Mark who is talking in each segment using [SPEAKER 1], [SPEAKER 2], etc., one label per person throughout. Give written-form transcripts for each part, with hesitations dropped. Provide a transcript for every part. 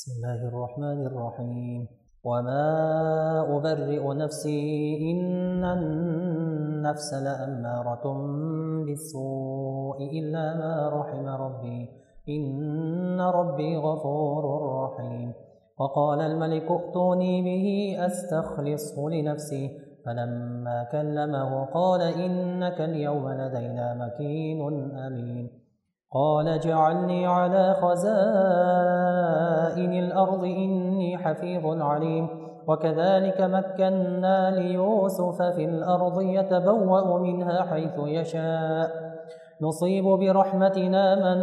[SPEAKER 1] بسم الله الرحمن الرحيم. وما أبرئ نفسي إن النفس لأمارة بالسوء إلا ما رحم ربي إن ربي غفور رحيم. وقال الملك ائتوني به أستخلصه لنفسي فلما كلمه قال إنك اليوم لدينا مكين أمين. قال اجعلني على خزائن الأرض إني حفيظ عليم. وكذلك مكنا ليوسف في الأرض يتبوأ منها حيث يشاء نصيب برحمتنا من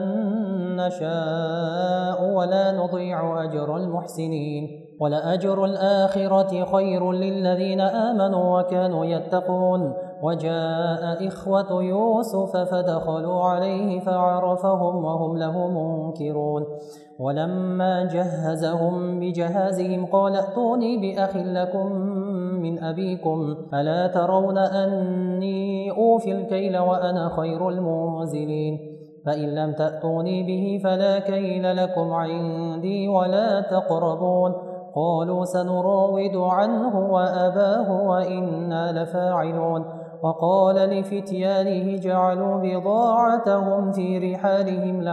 [SPEAKER 1] نشاء ولا نضيع أجر المحسنين ولأجر الآخرة خير للذين آمنوا وكانوا يتقون. وجاء إخوة يوسف فدخلوا عليه فعرفهم وهم له منكرون. ولما جهزهم بجهازهم قال ائتوني بأخ لكم من أبيكم ألا ترون أني أوفي الكيل وأنا خير المنزلين فإن لم تأتوني به فلا كيل لكم عندي ولا تقربون. قالوا سنراود عنه وأباه وإنا لفاعلون. وقال لفتيانه جعلوا بضاعتهم في رحالهم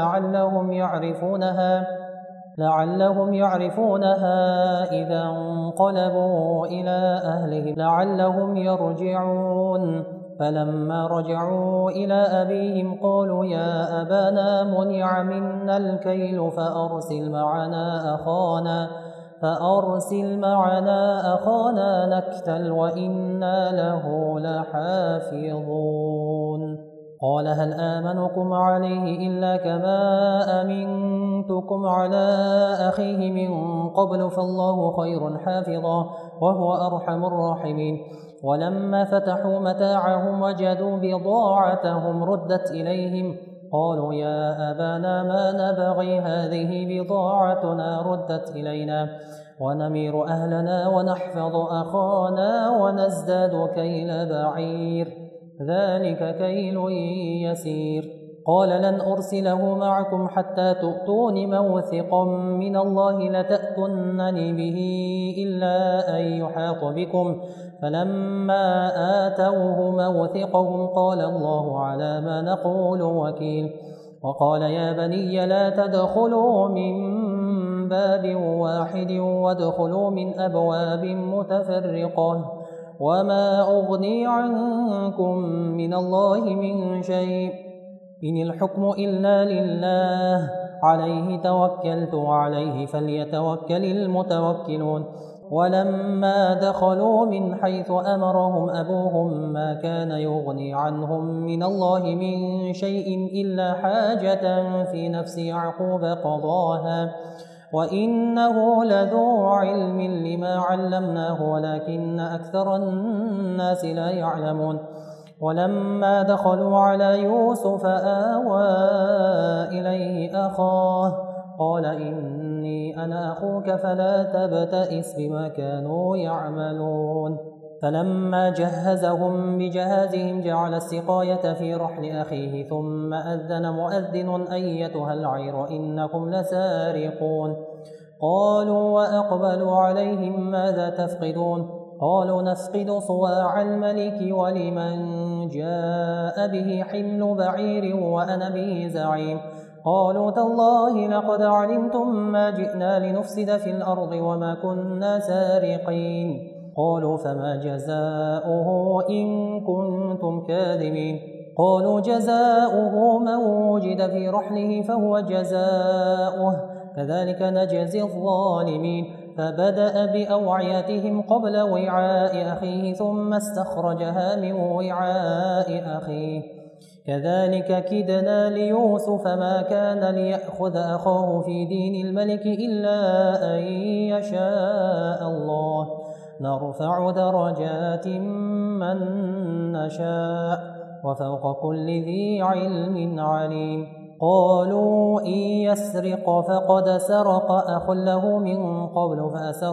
[SPEAKER 1] لعلهم يعرفونها إذا انقلبوا إلى أهلهم لعلهم يرجعون. فلما رجعوا إلى أبيهم قالوا يا أبانا منع منا الكيل فأرسل معنا أخانا نكتل وإنا له لحافظون. قال هل آمنكم عليه إلا كما أمنتكم على أخيه من قبل فالله خير حافظا وهو أرحم الراحمين. ولما فتحوا متاعهم وجدوا بضاعتهم ردت إليهم قالوا يا أبانا ما نبغي هذه بضاعتنا ردت إلينا ونمير أهلنا ونحفظ أخانا ونزداد كيل بعير ذلك كيل يسير. قال لن أرسله معكم حتى تؤتون موثقا من الله لتأتونني به إلا أن يحاط بكم. فلما آتوه موثقهم قال الله على ما نقول وكيل. وقال يا بني لا تدخلوا من باب واحد وادخلوا من أبواب متفرقة وما أغني عنكم من الله من شيء إن الحكم إلا لله عليه توكلت وعليه فليتوكل المتوكلون. ولما دخلوا من حيث أمرهم أبوهم ما كان يغني عنهم من الله من شيء إلا حاجة في نفس يعقوب قضاها وإنه لذو علم لما علمناه ولكن أكثر الناس لا يعلمون. ولما دخلوا على يوسف آوى إليه أخاه قال إني أنا أخوك فلا تبتئس بما كانوا يعملون. فلما جهزهم بجهازهم جعل السقاية في رحل أخيه ثم أذن مؤذن أيتها العير إنكم لسارقون. قالوا وأقبلوا عليهم ماذا تفقدون قالوا نفقد صواع الملك ولمن جاء به حمل بعير وأنا به زعيم. قالوا تالله لقد علمتم ما جئنا لنفسد في الأرض وما كنا سارقين. قالوا فما جزاؤه إن كنتم كاذبين. قالوا جزاؤه من وجد في رحله فهو جزاؤه كذلك نجزي الظالمين. فبدأ بأوعيتهم قبل وعاء أخيه ثم استخرجها من وعاء أخيه كذلك كدنا ليوسف ما كان ليأخذ أخاه في دين الملك إلا أن يشاء الله نرفع درجات من نشاء وفوق كل ذي علم عليم. قالوا إن يسرق فقد سرق أخ له من قبل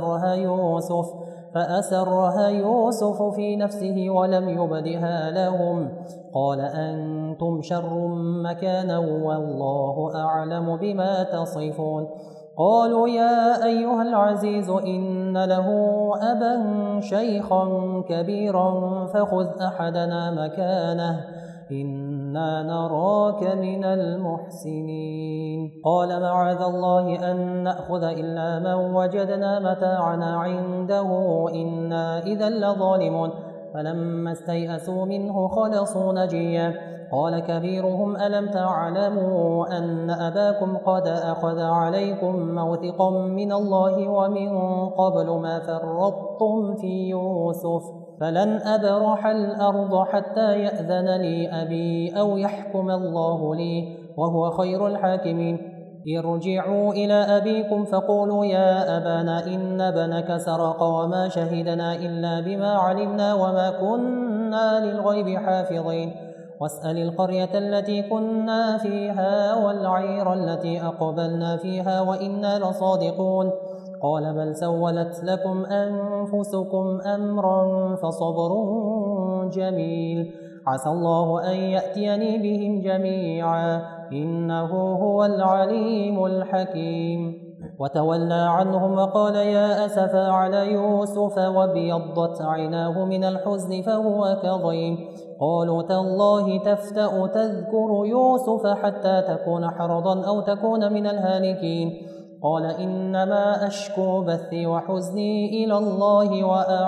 [SPEAKER 1] فأسرها يوسف في نفسه ولم يبدها لهم. قال أنتم شر مكانا والله أعلم بما تصفون. قالوا يا أيها العزيز إن له أبا شيخا كبيرا فخذ أحدنا مكانه إنا نراك من المحسنين. قال معاذ الله أن نأخذ إلا من وجدنا متاعنا عنده إنا إذا لظالمون. فلما استيئسوا منه خلصوا نجيا. قال كبيرهم ألم تعلموا أن أباكم قد أخذ عليكم موثقا من الله ومن قبل ما فرطتم في يوسف فلن أبرح الأرض حتى يأذن لي أبي أو يحكم الله لي وهو خير الحاكمين. ارجعوا إلى أبيكم فقولوا يا أبانا إن ابنك سرق وما شهدنا إلا بما علمنا وما كنا للغيب حافظين. واسأل القرية التي كنا فيها والعير التي أقبلنا فيها وإنا لصادقون. قال بل سولت لكم أنفسكم أمرا فصبر جميل عسى الله أن يأتيني بهم جميعا إنه هو العليم الحكيم. وتولى عنهم وقال يا أسفا على يوسف وابيضت عيناه من الحزن فهو كظيم. قالوا تالله تفتأ تذكر يوسف حتى تكون حرضا أو تكون من الهالكين. قال إنما أشكو بثي وحزني إلى الله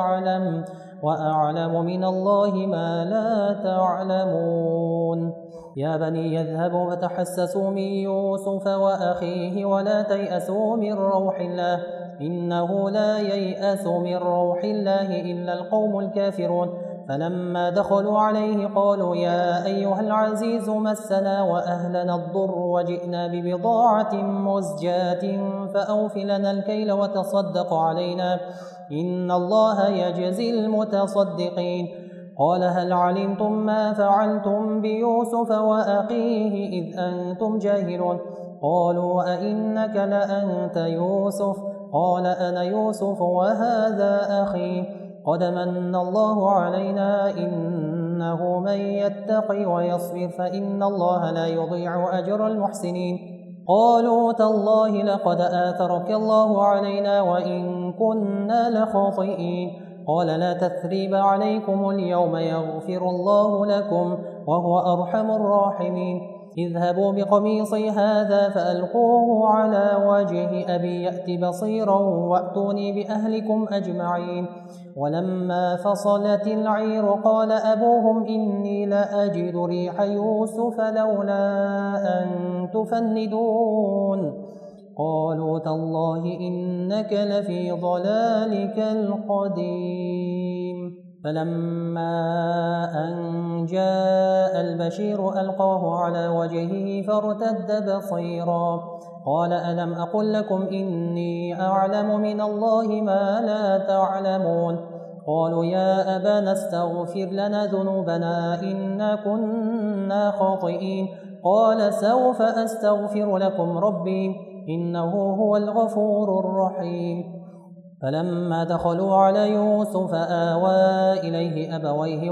[SPEAKER 1] وأعلم من الله ما لا تعلمون. يا بني يذهبوا فتحسسوا من يوسف وأخيه ولا تيأسوا من روح الله إنه لا ييأس من روح الله إلا القوم الكافرون. فلما دخلوا عليه قالوا يا أيها العزيز مسنا وأهلنا الضر وجئنا ببضاعة مزجاة فأوف لنا الكيل وتصدق علينا إن الله يجزي المتصدقين. قال هل علمتم ما فعلتم بيوسف وأخيه إذ أنتم جاهلون؟ قالوا أئنك لأنت يوسف؟ قال أنا يوسف وهذا أخي قد من الله علينا إنه من يتقي ويصبر فإن الله لا يضيع أجر المحسنين. قالوا تالله لقد آثرك الله علينا وإن كنا لخاطئين. قال لا تثريب عليكم اليوم يغفر الله لكم وهو أرحم الراحمين. اذهبوا بقميصي هذا فألقوه على وجه أبي يأت بصيرا وأتوني بأهلكم أجمعين. ولما فصلت العير قال أبوهم إني لأجد ريح يوسف لولا أن تفندون. قالوا تالله إنك لفي ضلالك القديم. فلما أن جاء البشير ألقاه على وجهه فارتد بصيرا قال ألم أقل لكم إني أعلم من الله ما لا تعلمون. قالوا يا أبانا استغفر لنا ذنوبنا إنا كنا خاطئين. قال سوف أستغفر لكم ربي إنه هو الغفور الرحيم. فلما دخلوا على يوسف آوى إليه أبويه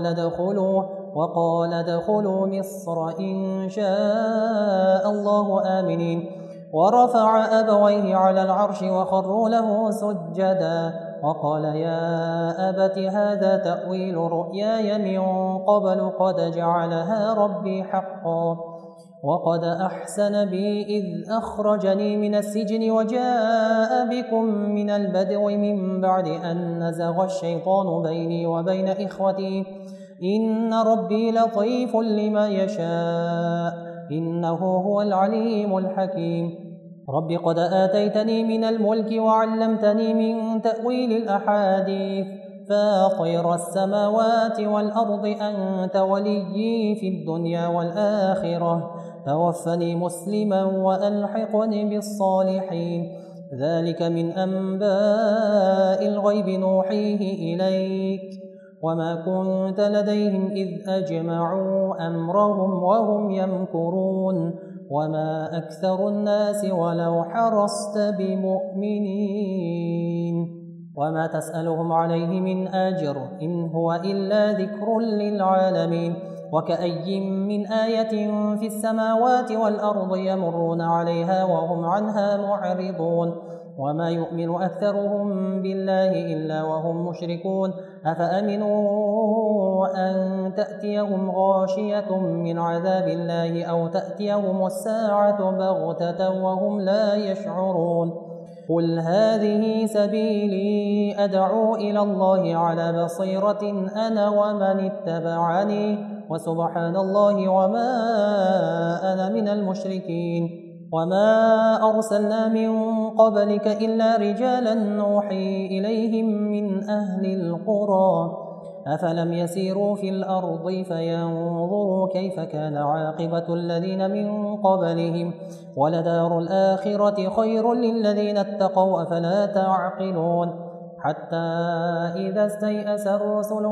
[SPEAKER 1] وقال ادخلوا مصر إن شاء الله آمنين. ورفع أبويه على العرش وخروا له سجدا وقال يا أبت هذا تأويل رؤياي من قبل قد جعلها ربي حقا وقد أحسن بي إذ أخرجني من السجن وجاء بكم من البدو من بعد أن نزغ الشيطان بيني وبين إخوتي إن ربي لطيف لما يشاء إنه هو العليم الحكيم. رب قد آتيتني من الملك وعلمتني من تأويل الأحاديث فاطر السماوات والأرض أنت وليي في الدنيا والآخرة توفني مسلما وألحقني بالصالحين. ذلك من أنباء الغيب نوحيه إليك وما كنت لديهم إذ أجمعوا أمرهم وهم يمكرون وما أكثر الناس ولو حرصت بمؤمنين. وما تسألهم عليه من أجر إن هو إلا ذكر للعالمين. وكأي من آية في السماوات والأرض يمرون عليها وهم عنها معرضون وما يؤمن أكثرهم بالله إلا وهم مشركون أفأمنوا أن تأتيهم غاشية من عذاب الله أو تأتيهم الساعة بغتة وهم لا يشعرون قل هذه سبيلي أدعو إلى الله على بصيرة أنا ومن اتبعني وسبحان الله وما أنا من المشركين وما أرسلنا من قبلك إلا رجالا نوحي إليهم من أهل القرى أفلم يسيروا في الأرض فينظروا كيف كان عاقبة الذين من قبلهم ولدار الآخرة خير للذين اتقوا أفلا تعقلون حتى إذا استيأس الرسل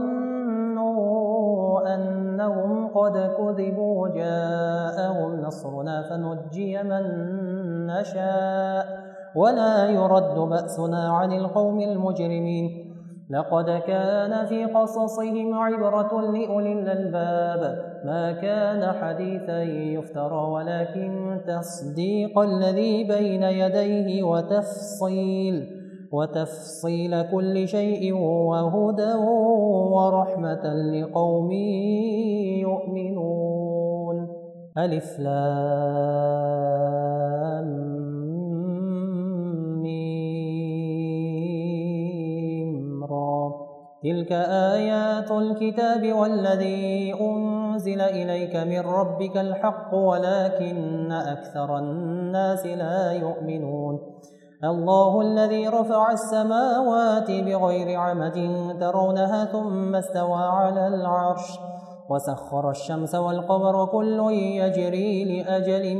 [SPEAKER 1] وظنوا أنهم قد كذبوا جاءهم نصرنا فنجي من نشاء ولا يرد بأسنا عن القوم المجرمين لقد كان في قصصهم عبرة لأولي الألباب ما كان حديثا يفترى ولكن تصديق الذي بين يديه وتفصيل كل شيء وهدى ورحمة لقوم يؤمنون ألف لام تلك آيات الكتاب والذي أنزل إليك من ربك الحق ولكن أكثر الناس لا يؤمنون الله الذي رفع السماوات بغير عمد ترونها ثم استوى على العرش وسخر الشمس والقمر كل يجري لأجل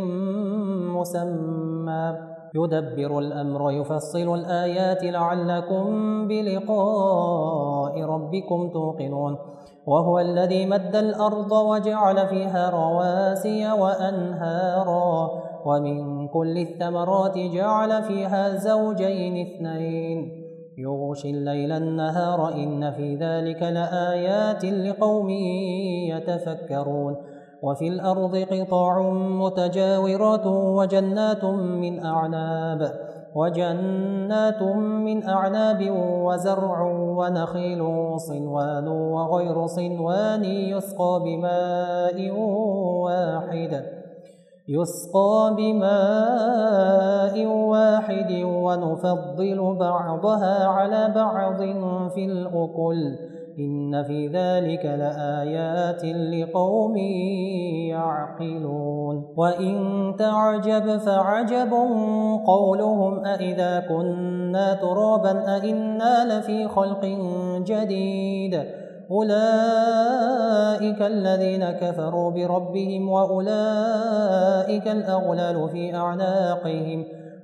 [SPEAKER 1] مسمى يدبر الأمر يفصل الآيات لعلكم بلقاء ربكم توقنون وهو الذي مد الأرض وجعل فيها رواسي وأنهارا ومن كل الثمرات جعل فيها زوجين اثنين يغشي الليل النهار إن في ذلك لآيات لقوم يتفكرون وفي الأرض قطاع متجاورات وجنات من أعناب وزرع ونخيل صنوان وغير صنوان يسقى بماء واحد ونفضل بعضها على بعض في الأكل إن في ذلك لآيات لقوم يعقلون وإن تعجب فعجب قولهم أإذا كنا ترابا أإنا لفي خلق جديد أولئك الذين كفروا بربهم وأولئك الأغلال في أعناقهم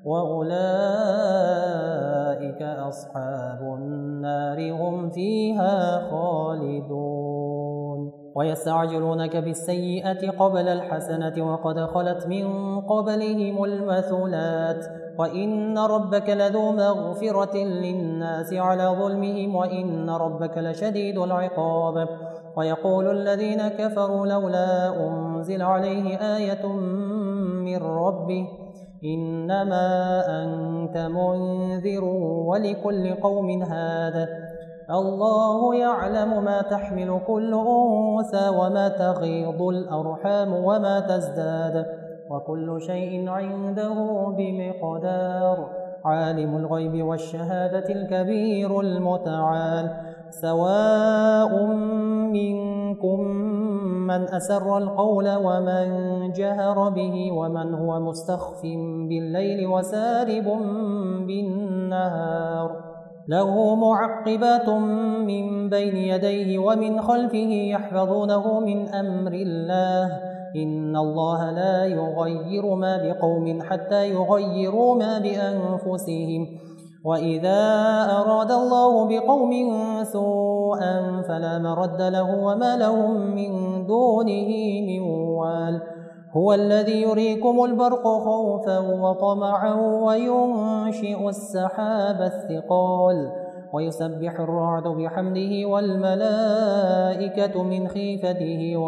[SPEAKER 1] وأولئك أصحاب النار هم فيها خالدون ويستعجلونك بالسيئة قبل الحسنة وقد خلت من قبلهم المثلات وإن ربك لذو مغفرة للناس على ظلمهم وإن ربك لشديد العقاب ويقول الذين كفروا لولا أنزل عليه آية من ربه إنما أنت منذر ولكل قوم هاد الله يعلم ما تحمل كل أنثى وما تغيض الأرحام وما تزداد وكل شيء عنده بمقدار عالم الغيب والشهادة الكبير المتعال سواء منكم من أسر القول ومن جهر به ومن هو مستخف بالليل وسارب بالنهار له معقبات من بين يديه ومن خلفه يحفظونه من أمر الله إن الله لا يغير ما بقوم حتى يغيروا ما بأنفسهم وإذا أراد الله بقوم سوءا فلا مرد له وما لهم من دونه من وال هو الذي يريكم البرق خوفا وطمعا وينشئ السحاب الثقال ويسبح الرعد بحمده والملائكة من خيفته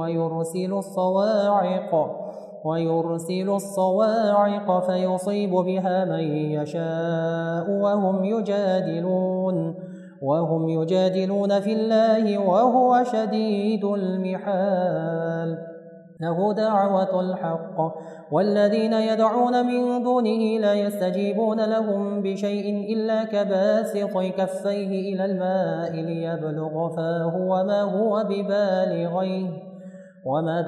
[SPEAKER 1] ويرسل الصواعق فيصيب بها من يشاء وهم يجادلون في الله وهو شديد المحال. له دعوة الحق والذين يدعون من دونه لا يستجيبون لهم بشيء إلا كباسط كفيه إلى الماء ليبلغ فاه وما هو ببالغيه وما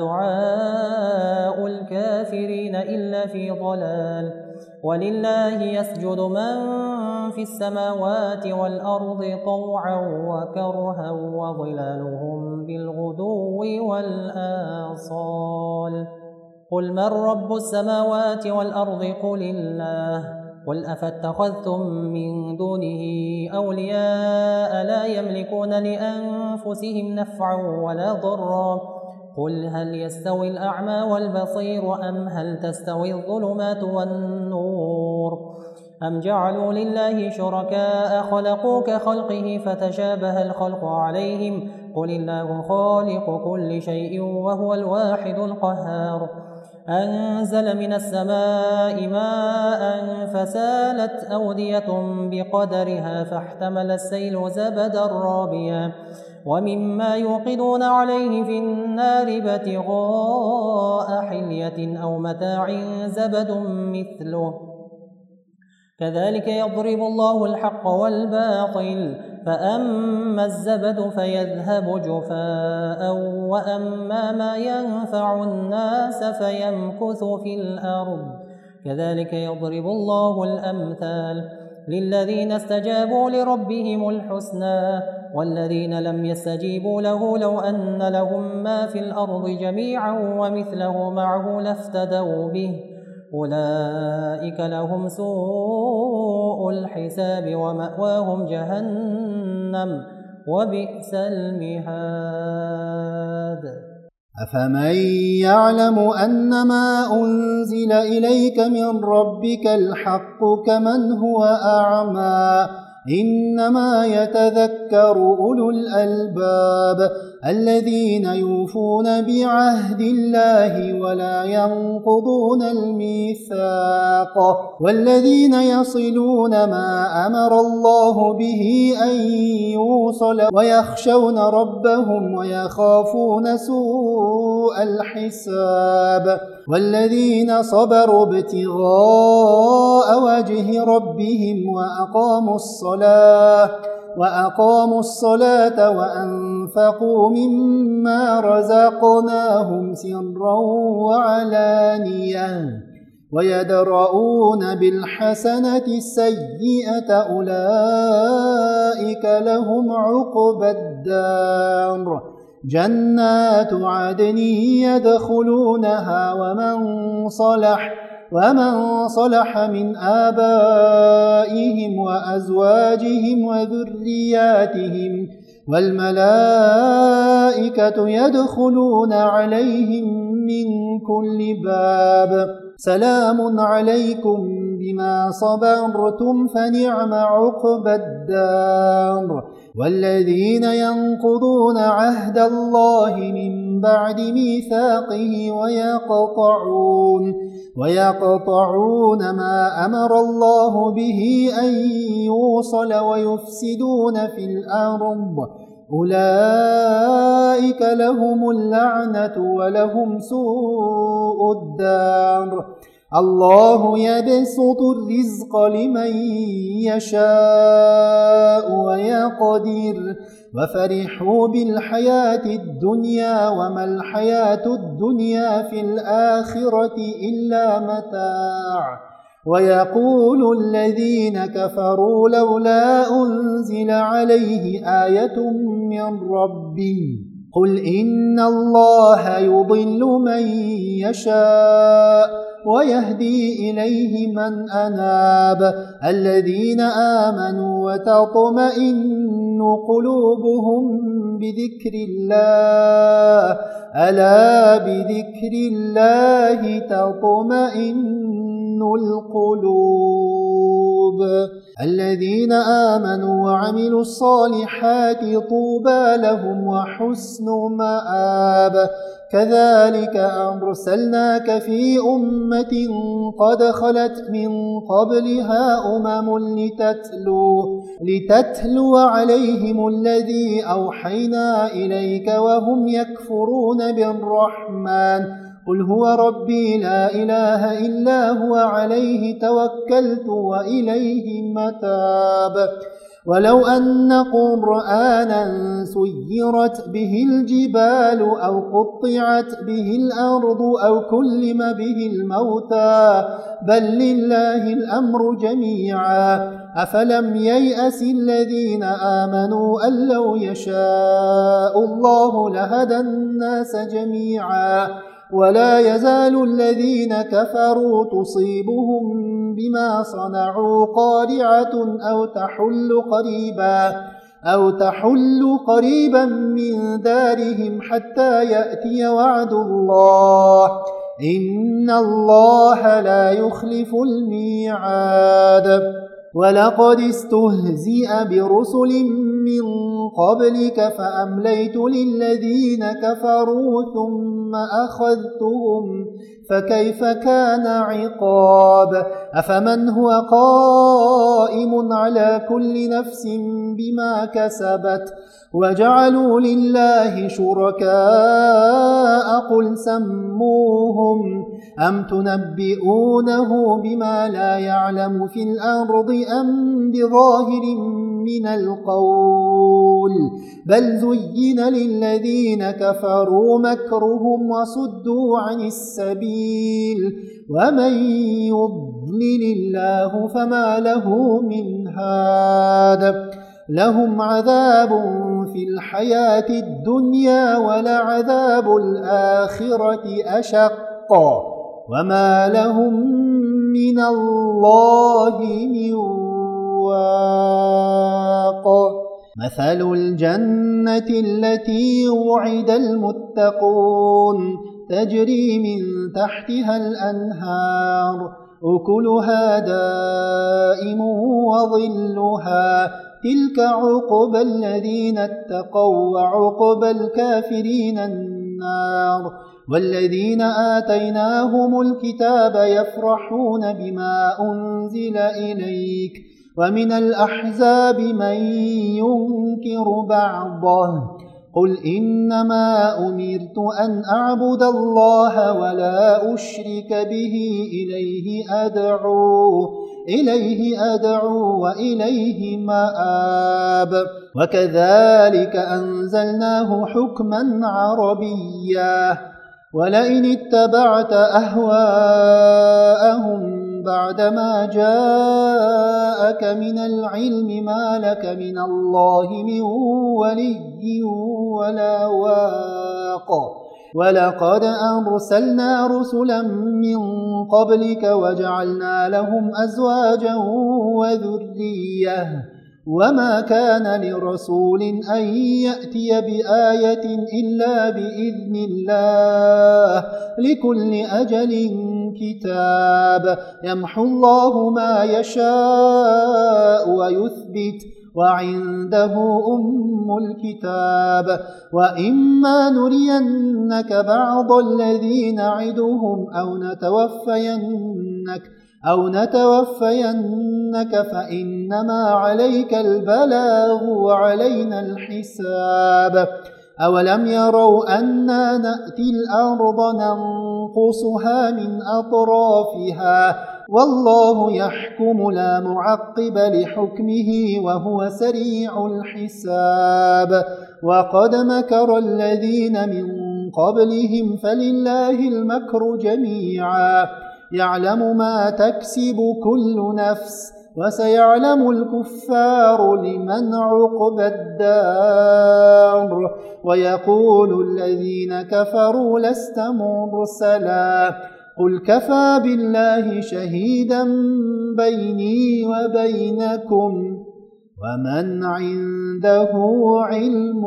[SPEAKER 1] دعاء الكافرين إلا في ضلال. ولله يسجد من في السماوات والأرض طوعا وكرها وظلالهم بالغدو والآصال. قل من رب السماوات والأرض قل الله. قل أفاتخذتم من دونه أولياء لا يملكون لأنفسهم نفعا ولا ضرا. قل هل يستوي الأعمى والبصير أم هل تستوي الظلمات والنور أم جعلوا لله شركاء خلقوا كخلقه فتشابه الخلق عليهم قل الله خالق كل شيء وهو الواحد القهار. أنزل من السماء ماء فسالت أودية بقدرها فاحتمل السيل زبدا رابيا ومما يوقدون عليه في النار ابتغاء حلية أو متاع زبد مثله كذلك يضرب الله الحق والباطل فأما الزبد فيذهب جفاء وأما ما ينفع الناس فيمكث في الأرض كذلك يضرب الله الأمثال للذين استجابوا لربهم الحسنى والذين لم يستجيبوا له لو أن لهم ما في الأرض جميعا ومثله معه لافتدوا به أولئك لهم سوء الحساب ومأواهم جهنم وبئس المهاد.
[SPEAKER 2] أفمن يعلم أنما أنزل إليك من ربك الحق كمن هو أعمى إنما يتذكر أولو الألباب الذين يوفون بعهد الله ولا ينقضون الميثاق والذين يصلون ما أمر الله به أن يوصل ويخشون ربهم ويخافون سوء الحساب والذين صبروا ابتغاء وجه ربهم وأقاموا الصلاة وأنفقوا مما رزقناهم سرا وعلانية ويدرؤون بالحسنة السيئة أولئك لهم عقبى الدار جنات عدن يدخلونها ومن صلح من آبائهم وأزواجهم وذرياتهم والملائكة يدخلون عليهم من كل باب سلام عليكم بما صبرتم فنعم عقبى الدار. والذين ينقضون عهد الله من بعد ميثاقه ويقطعون ما أمر الله به أن يوصل ويفسدون في الأرض أولئك لهم اللعنة ولهم سوء الدار. الله يبسط الرزق لمن يشاء ويقدر وفرحوا بالحياة الدنيا وما الحياة الدنيا في الآخرة إلا متاع. ويقول الذين كفروا لولا أنزل عليه آية من ربه قل إن الله يضل من يشاء ويهدي إليه من أناب الذين آمنوا وتطمئن قلوبهم بذكر الله ألا بذكر الله تطمئن القلوب. الذين آمنوا وعملوا الصالحات طوبى لهم وحسن مآب. كذلك أرسلناك في أمة قد خلت من قبلها لتتلو عليهم الذي أوحينا إليك وهم يكفرون بالرحمن. قل هو ربي لا إله إلا هو عليه توكلت وإليه متاب. ولو أن قرآنا سيرت به الجبال أو قطعت به الأرض أو كلم به الموتى بل لله الأمر جميعا. أفلم ييأس الذين آمنوا أن لو يشاء الله لهدى الناس جميعا. ولا يزال الذين كفروا تصيبهم بما صنعوا قارعة أو تحل قريبا من دارهم حتى يأتي وعد الله إن الله لا يخلف الميعاد. ولقد استهزئ برسل من قبلك فأمليت للذين كفروا ثم أخذتهم فكيف كان عقاب. أفمن هو قائم على كل نفس بما كسبت وجعلوا لله شركاء قل سموهم أم تنبئونه بما لا يعلم في الأرض أم بظاهر من القول بل زين للذين كفروا مكرهم وصدوا عن السبيل ومن يضلل الله فما له من هاد. لهم عذاب في الحياة الدنيا ولعذاب الآخرة أشق وما لهم من الله من واق. مثل الجنة التي وعد المتقون تجري من تحتها الأنهار أكلها دائم وظلها تلك عقبى الذين اتقوا وعقبى الكافرين النار. والذين آتيناهم الكتاب يفرحون بما أنزل إليك ومن الأحزاب من ينكر بعضه قل إنما أمرت أن أعبد الله ولا أشرك به إليه أدعو وإليه مآب. وكذلك أنزلناه حكما عربيا ولئن اتبعت أهواءهم بعدما جاءك من العلم ما لك من الله من ولي ولا واق. ولقد أرسلنا رسلا من قبلك وجعلنا لهم أزواجا وذرية وما كان لرسول أن يأتي بآية إلا بإذن الله لكل أجل كتاب. يمحو الله ما يشاء ويثبت وعنده أم الكتاب. وإما نرينك بعض الذي نعدهم أو نتوفينك فإنما عليك البلاغ وعلينا الحساب. أولم يروا أنا نأتي الأرض ننقصها من أطرافها والله يحكم لا معقب لحكمه وهو سريع الحساب. وقد مكر الذين من قبلهم فلله المكر جميعا يعلم ما تكسب كل نفس وسيعلم الكفار لمن عقبى الدار. ويقول الذين كفروا لست مرسلا قل كفى بالله شهيدا بيني وبينكم ومن عنده علم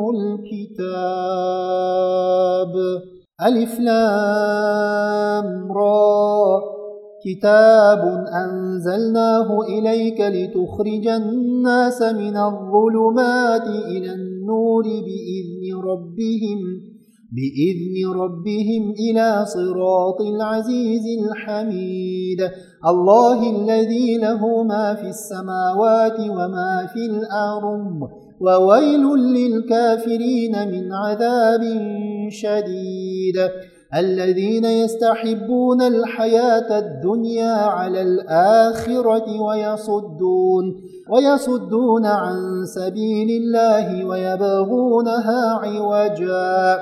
[SPEAKER 2] الكتاب. ألف لام را كتاب أنزلناه إليك لتخرج الناس من الظلمات إلى النور بإذن ربهم إلى صراط العزيز الحميد الله الذي له ما في السماوات وما في الأرض وويل للكافرين من عذاب شديد الذين يستحبون الحياة الدنيا على الآخرة ويصدون عن سبيل الله ويبغونها عوجا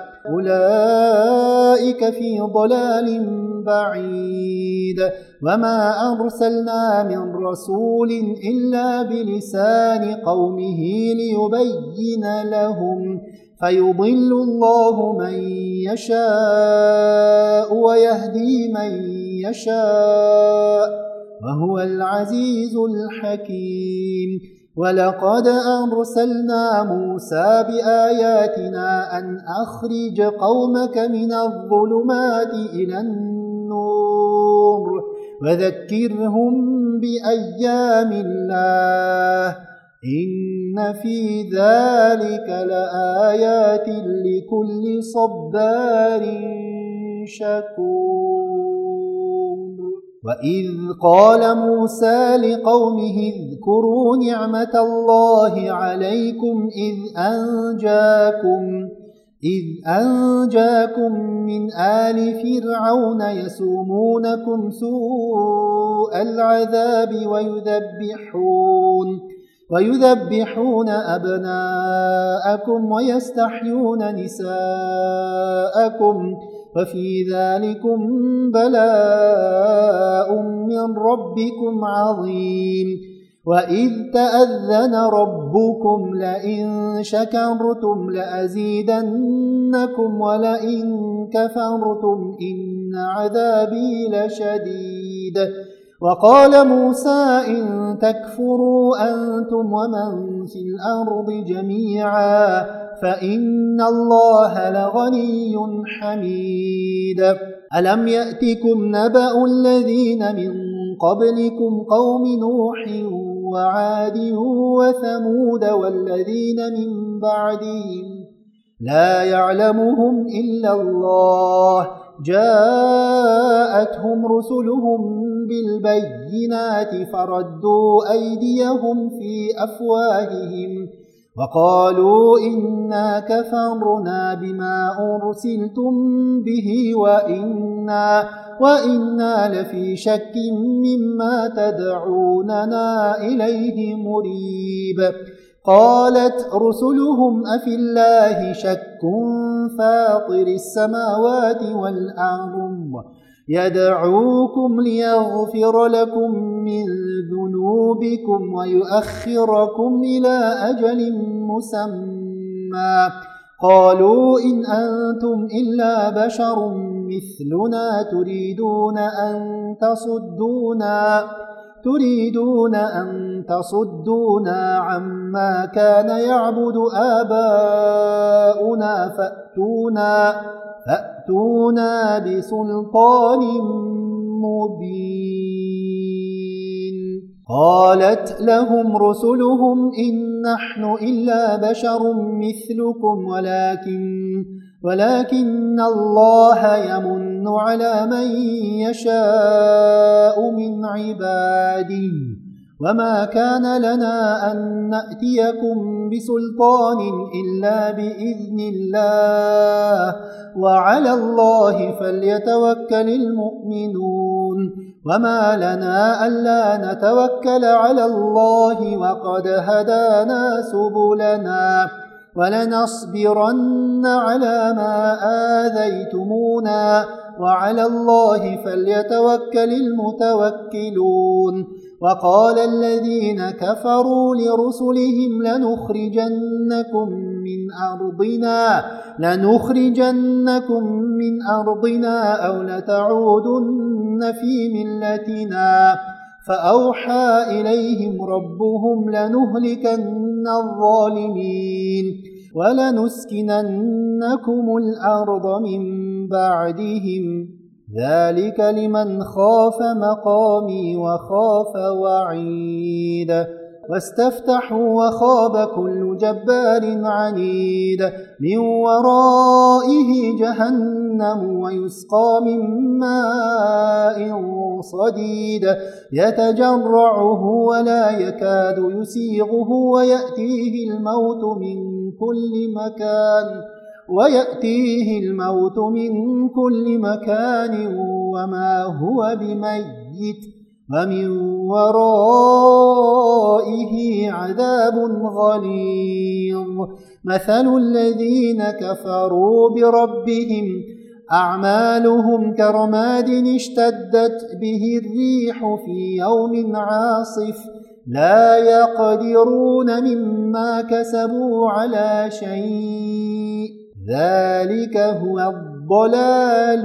[SPEAKER 2] أولئك في ضلال بعيد وما أرسلنا من رسول إلا بلسان قومه ليبين لهم فيضل الله من يشاء ويهدي من يشاء وهو العزيز الحكيم ولقد أرسلنا موسى بآياتنا أن أخرج قومك من الظلمات إلى النور وذكرهم بأيام الله إن في ذلك لآيات لكل صبار شكور وإذ قال موسى لقومه اذكروا نعمة الله عليكم إذ أنجاكم من آل فرعون يسومونكم سوء العذاب ويذبحون أبناءكم ويستحيون نساءكم وفي ذلكم بلاء من ربكم عظيم وإذ تأذن ربكم لئن شكرتم لأزيدنكم ولئن كفرتم إن عذابي لشديد وقال موسى إن تكفروا أنتم ومن في الأرض جميعا فإن الله لغني حميد ألم يأتكم نبأ الذين من قبلكم قوم نوح وعاد وثمود والذين من بعدهم لا يعلمهم إلا الله جاءتهم رسلهم بالبينات فردوا أيديهم في أفواههم وقالوا إنا كفرنا بما أرسلتم به وإنا لفي شك مما تدعوننا إليه مريب قالت رسلهم أفي الله شك فاطر السماوات والأرض يدعوكم ليغفر لكم من ذنوبكم ويؤخركم إلى أجل مسمى قالوا إن أنتم إلا بشر مثلنا تريدون أن تصدونا عما كان يعبد آباؤنا فأتونا بسلطان مبين قالت لهم رسلهم إن نحن إلا بشر مثلكم ولكن الله يمن على من يشاء من عباده وما كان لنا أن نأتيكم بسلطان إلا بإذن الله وعلى الله فليتوكل المؤمنون وما لنا ألا نتوكل على الله وقد هدانا سبلنا ولنصبرن على ما آذيتمونا وعلى الله فليتوكل المتوكلون وقال الذين كفروا لرسلهم لنخرجنكم من أرضنا أو لتعودن في ملتنا فأوحى إليهم ربهم لنهلكن الظالمين ولنسكننكم الأرض من بعدهم ذلك لمن خاف مقامي وخاف وعيد واستفتحوا وخاب كل جبار عنيد من ورائه جهنم ويسقى من ماء صديد يتجرعه ولا يكاد يسيغه ويأتيه الموت من كل مكان وما هو بميت ومن ورائه عذاب غليظ مثل الذين كفروا بربهم أعمالهم كرماد اشتدت به الريح في يوم عاصف لا يقدرون مما كسبوا على شيء ذلك هو الضلال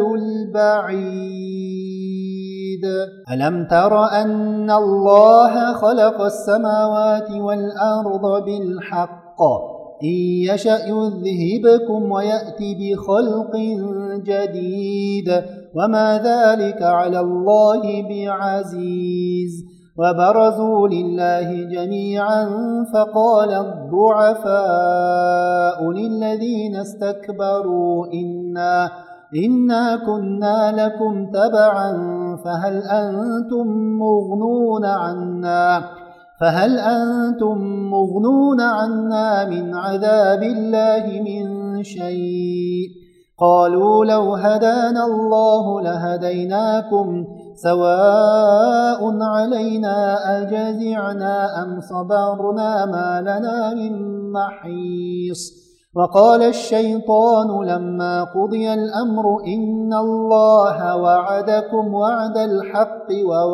[SPEAKER 2] البعيد ألم تر أن الله خلق السماوات والأرض بالحق إن يشأ يذهبكم ويأتي بخلق جديد وما ذلك على الله بعزيز وبرزوا لله جميعا فقال الضعفاء للذين استكبروا إنا كنا لكم تبعا فهل أنتم مغنون عنا من عذاب الله من شيء قالوا لو هدانا الله لهديناكم سواء علينا أجزعنا أم صبرنا ما لنا من محيص وقال الشيطان لما قضي الأمر إن الله وعدكم وعد الحق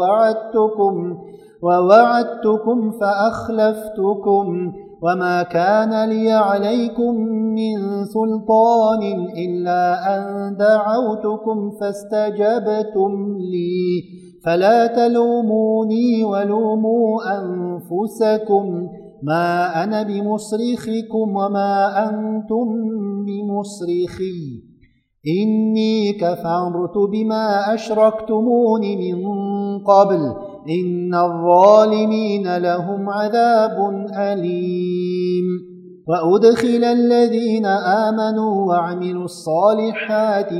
[SPEAKER 2] ووعدتكم فأخلفتكم وما كان لي عليكم من سلطان إلا أن دعوتكم فاستجبتم لي فلا تلوموني ولوموا أنفسكم ما أنا بمصرخكم وما أنتم بمصرخي إني كفرت بما أشركتمون من قبل إن الظالمين لهم عذاب أليم وأدخل الذين آمنوا وعملوا الصالحات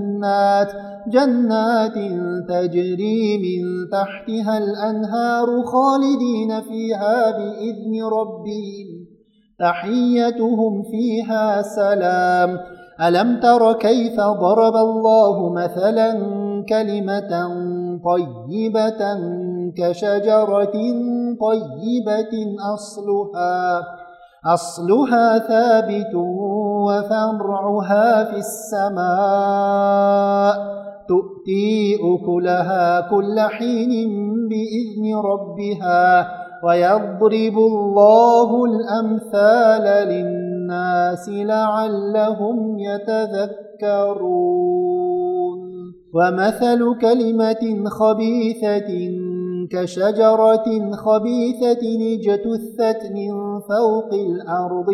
[SPEAKER 2] جنات تجري من تحتها الأنهار خالدين فيها بإذن ربهم تحيتهم فيها سلام ألم تر كيف ضرب الله مثلا كلمة طيبة كشجرة طيبة أصلها ثابت وفرعها في السماء تؤتي أكلها كل حين بإذن ربها ويضرب الله الأمثال للناس لعلهم يتذكرون ومثل كلمة خبيثة كشجرة خبيثة اجتثت من فوق الأرض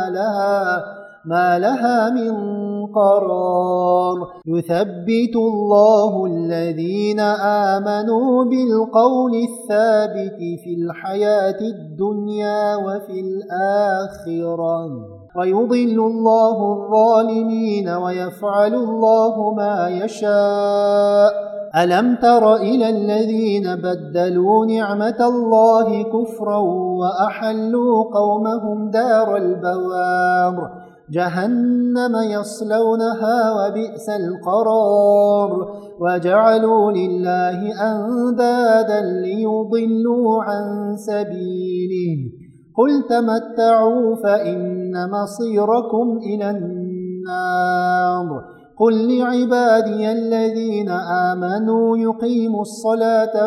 [SPEAKER 2] ما لها من قرار يثبت الله الذين آمنوا بالقول الثابت في الحياة الدنيا وفي الآخرة ويضل الله الظالمين ويفعل الله ما يشاء ألم تر إلى الذين بدلوا نعمة الله كفرا وأحلوا قومهم دار البوار جهنم يصلونها وبئس القرار وجعلوا لله أندادا ليضلوا عن سبيله قل تمتعوا فإن مصيركم إلى النار قل لعبادي الذين آمنوا يقيموا الصلاة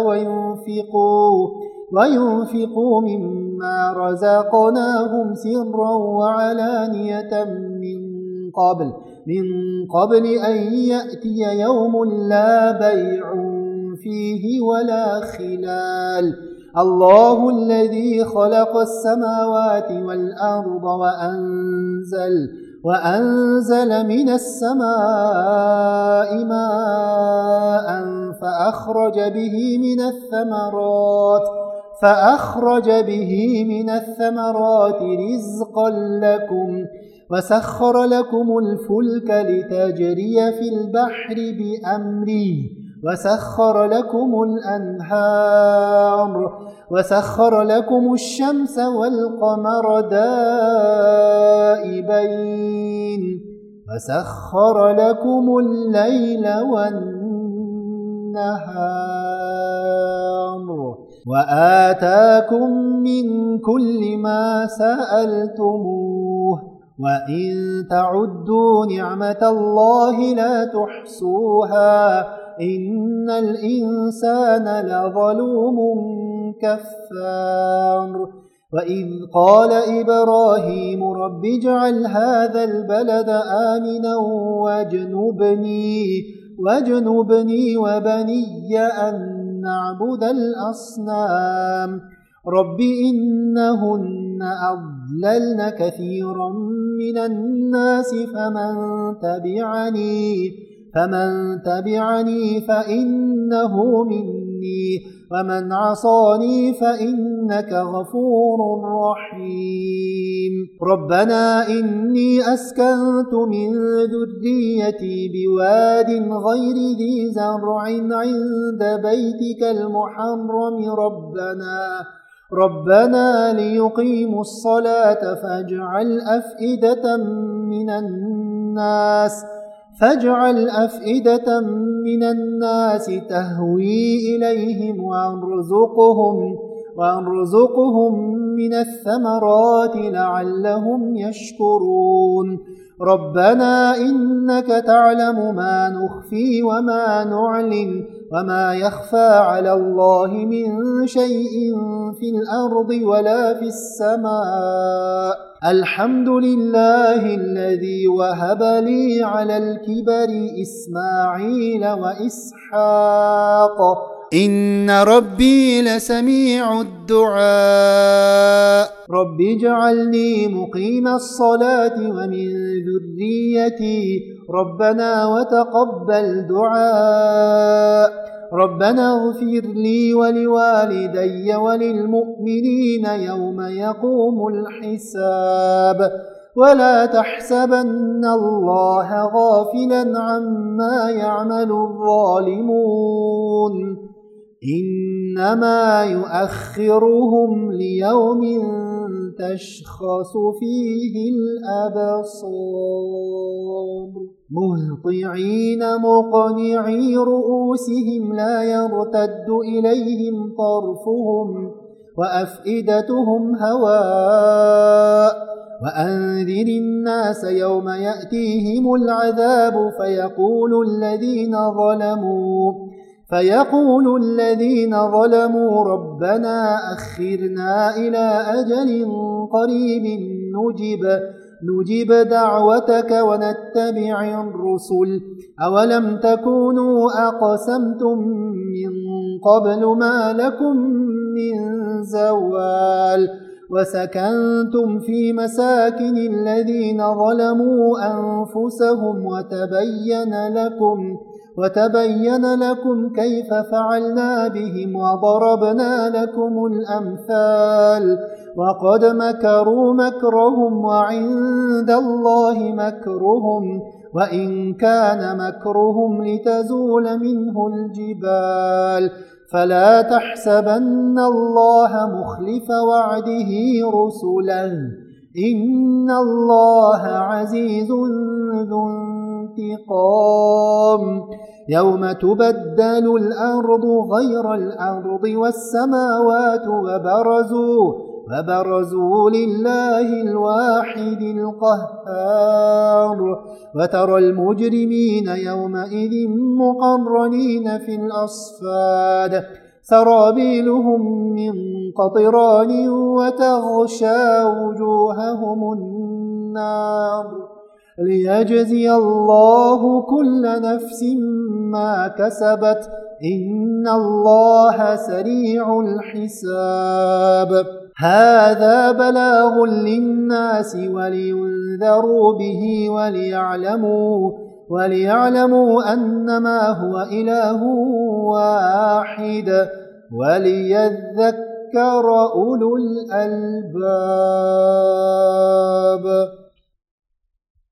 [SPEAKER 2] وينفقوا مما رزقناهم سرا وعلانية من قبل أن يأتي يوم لا بيع فيه ولا خلال الله الذي خلق السماوات والأرض وأنزل من السماء ماء فأخرج به من الثمرات رزقا لكم وسخر لكم الفلك لتجري في البحر بأمره وسخر لكم الأنهار وسخر لكم الشمس والقمر دائبين وسخر لكم الليل والنهار وآتاكم من كل ما سألتموه وإن تعدوا نعمة الله لا تحصوها إن الإنسان لظلوم كفار وإذ قال إبراهيم رب اجعل هذا البلد آمنا واجنبني وبني أن نعبد الأصنام رب إنهن أضللن كثيرا من الناس فمن تبعني فإنه مني ومن عصاني فإنك غفور رحيم ربنا إني أسكنت من ذريتي بواد غير ذي زرع عند بيتك المحرم ربنا ليقيموا الصلاة فاجعل أفئدة من الناس تهوي إليهم وارزقهم من الثمرات لعلهم يشكرون ربنا إنك تعلم ما نخفي وما نعلن وما يخفى على الله من شيء في الأرض ولا في السماء الحمد لله الذي وهب لي على الكبر إسماعيل وإسحاق إن ربي لسميع الدعاء رب اجعلني مقيم الصلاة ومن ذريتي ربنا وتقبل دعاء ربنا اغفر لي ولوالدي وللمؤمنين يوم يقوم الحساب ولا تحسبن الله غافلا عما يعمل الظالمون إنما يؤخرهم ليوم تشخص فيه الأبصار مهطعين مقنعي رؤوسهم لا يرتد إليهم طرفهم وأفئدتهم هواء وأنذر الناس يوم يأتيهم العذاب فيقول الذين ظلموا ربنا أخرنا إلى أجل قريب نجب دعوتك ونتبع الرسل أولم تكونوا أقسمتم من قبل ما لكم من زوال وسكنتم في مساكن الذين ظلموا أنفسهم وتبين لكم كيف فعلنا بهم وضربنا لكم الأمثال وقد مكروا مكرهم وعند الله مكرهم وإن كان مكرهم لتزول منه الجبال فلا تحسبن الله مخلف وعده رسله إن الله عزيز ذو انتقام يوم تبدل الأرض غير الأرض والسماوات وبرزوا لله الواحد القهار وترى المجرمين يومئذ مقرنين في الأصفاد سرابيلهم من قطران وتغشى وجوههم النار ليجزي الله كل نفس ما كسبت إن الله سريع الحساب هذا بلاغ للناس ولينذروا به وليعلموا أنما هو إله واحد وليذكر أولو الألباب.